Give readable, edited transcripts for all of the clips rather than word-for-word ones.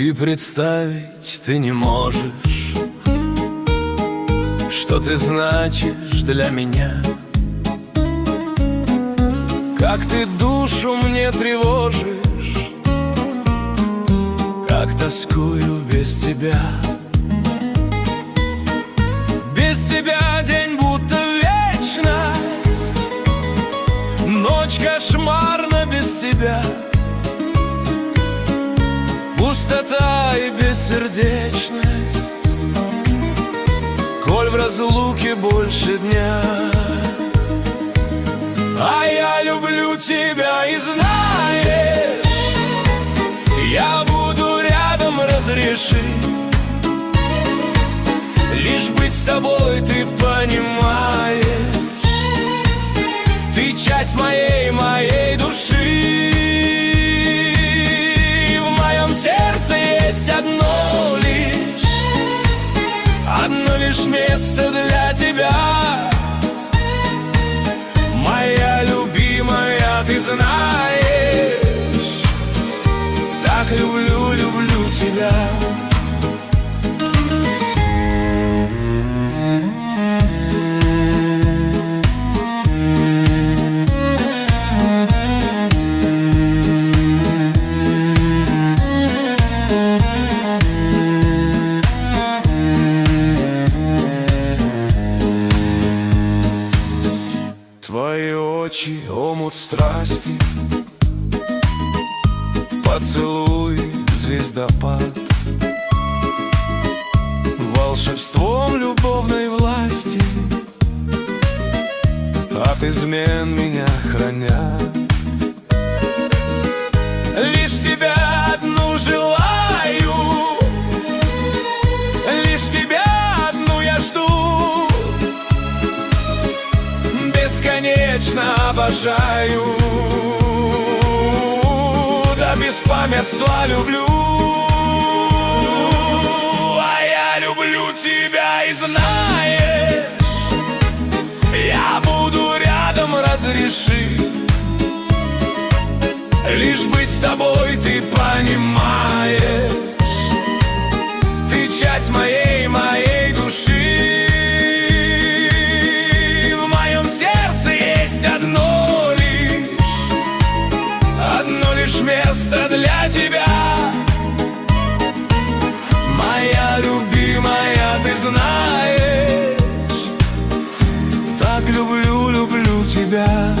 И представить ты не можешь, что ты значишь для меня. Как ты душу мне тревожишь, как тоскую без тебя. Без тебя день будто вечность, ночь кошмарна без тебя. Пустота и бессердечность, коль в разлуке больше дня. А я люблю тебя и знаешь, я буду рядом, разреши. Лишь быть с тобой, ты понимаешь, ты часть моей души. В моем сердце есть одно лишь место для тебя. Моя любимая, ты знаешь, так люблю тебя. Твои очи — омут страсти, поцелуй — звездопад, волшебством любовной власти от измен меня хранят. Лишь тебя одну желаю, лишь тебя одну я жду. Бесконечно обожаю, до беспамятства люблю. А я люблю тебя и знаешь, я буду рядом, разреши. Лишь быть с тобой, ты понимаешь, ты часть моей души. В моем сердце есть одно лишь место для тебя. Моя любимая, ты знаешь, так люблю тебя.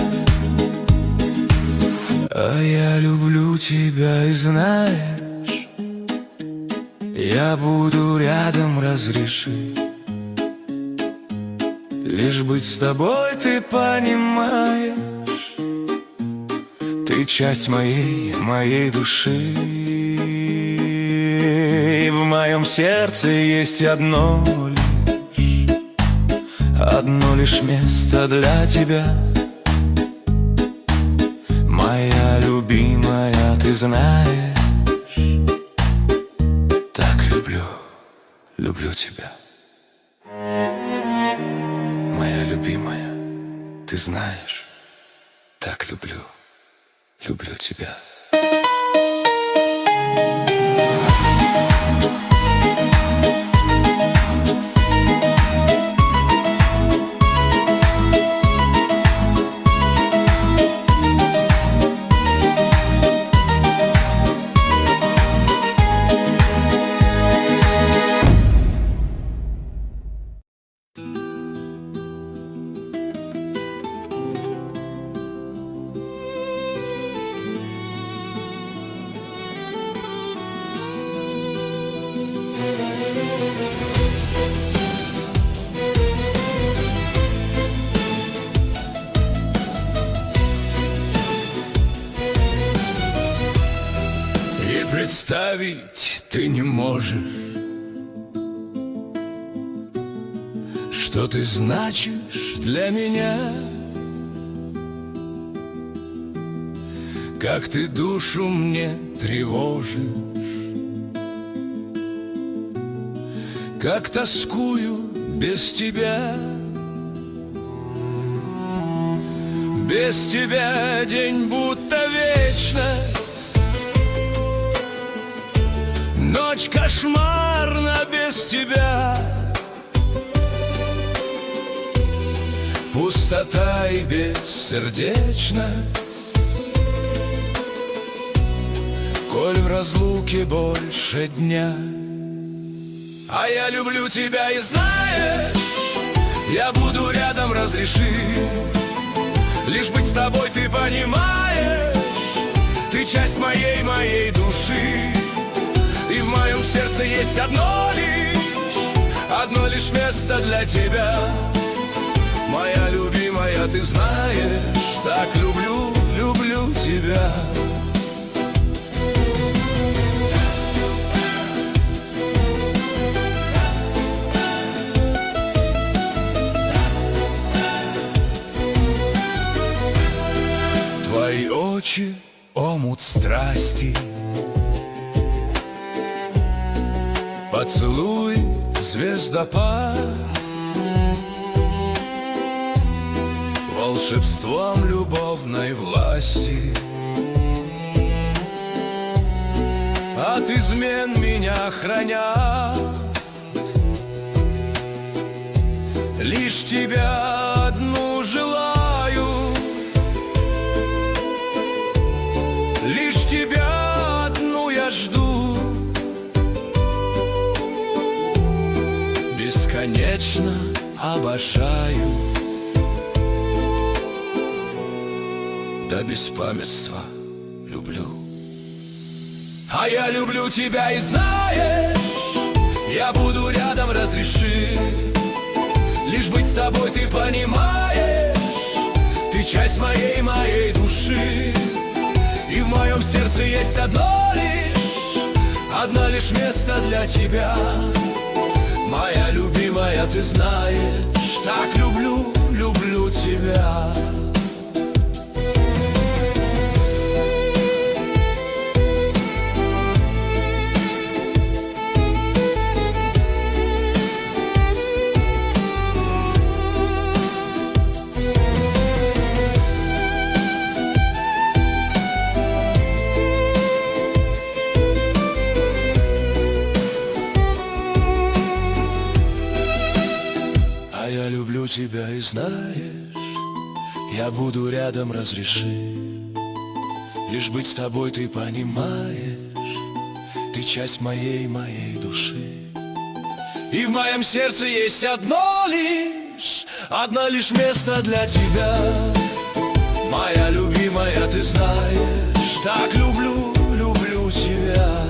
А я люблю тебя и знаешь, я буду рядом, разреши. Лишь быть с тобой, ты понимаешь, ты часть моей души. И в моем сердце есть одно лишь место для тебя. Моя любимая, ты знаешь, так люблю тебя. Моя любимая, ты знаешь, так люблю тебя. Представить ты не можешь, что ты значишь для меня. Как ты душу мне тревожишь, как тоскую без тебя. Без тебя день будто вечность, ночь кошмарна без тебя. Пустота и бессердечность, коль в разлуке больше дня. А я люблю тебя и знаешь, я буду рядом, разреши. Лишь быть с тобой, ты понимаешь, ты часть моей души. И в моем сердце есть одно лишь место для тебя. Моя любимая, ты знаешь, так люблю тебя. Твои очи — омут страсти, поцелуй — звездопад, волшебством любовной власти. От измен меня хранят, лишь тебя одну желаю, лишь тебя одну я жду. Бесконечно обожаю, до беспамятства люблю. А я люблю тебя и знаешь, я буду рядом, разреши. Лишь быть с тобой, ты понимаешь, ты часть моей души. И в моем сердце есть одно лишь место для тебя. Моя любимая, ты знаешь, так люблю тебя. Я люблю тебя и знаешь, я буду рядом, разреши. Лишь быть с тобой, ты понимаешь, ты часть моей души. И в моем сердце есть одно лишь место для тебя. Моя любимая, ты знаешь, так люблю тебя.